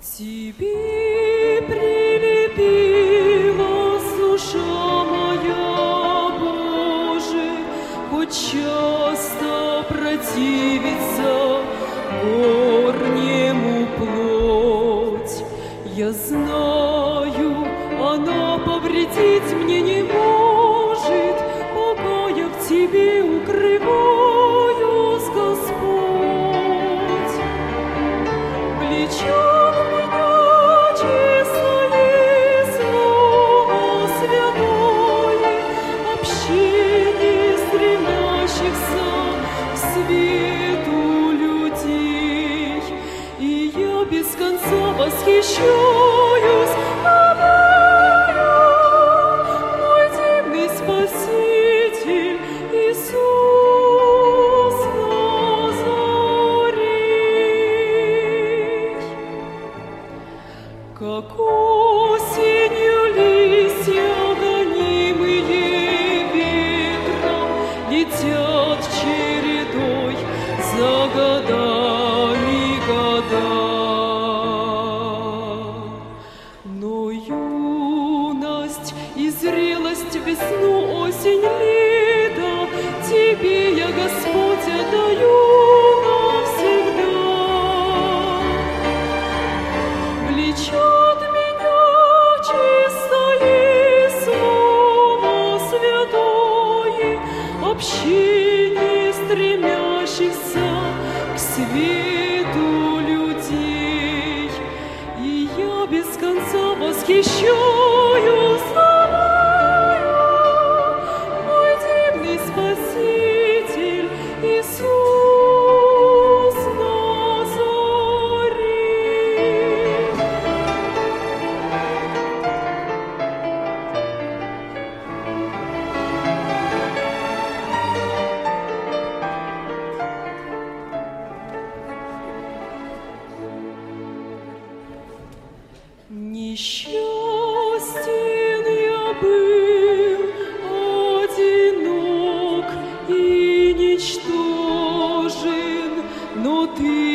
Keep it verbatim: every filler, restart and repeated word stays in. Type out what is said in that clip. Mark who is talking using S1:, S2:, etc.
S1: Тебе прилепилась душа моя, Боже, хоть часто противится горнему плоть. Я знаю, она повредить мне не может, пока я в Тебе укрываюсь, Господь. Влечет меня честное Слово Святое, общение стремящихся к свету людей, и я без конца восхищаюсь тобою, мой дивный Спаситель Иисус Назарей. Как осенью листья, гонимые ветром, летят чередой за годами года. Но юность и зрелость, весну, осень, лето Тебе я, Господь, отдаю навсегда. Влечет меня чистое Слово Святое, общение стремящихся к свету людей, и я без конца восхищаюсь тобою, мой дивный Спаситель Иисус Назарей. Несчастен я был, одинок и ничтожен, но Ты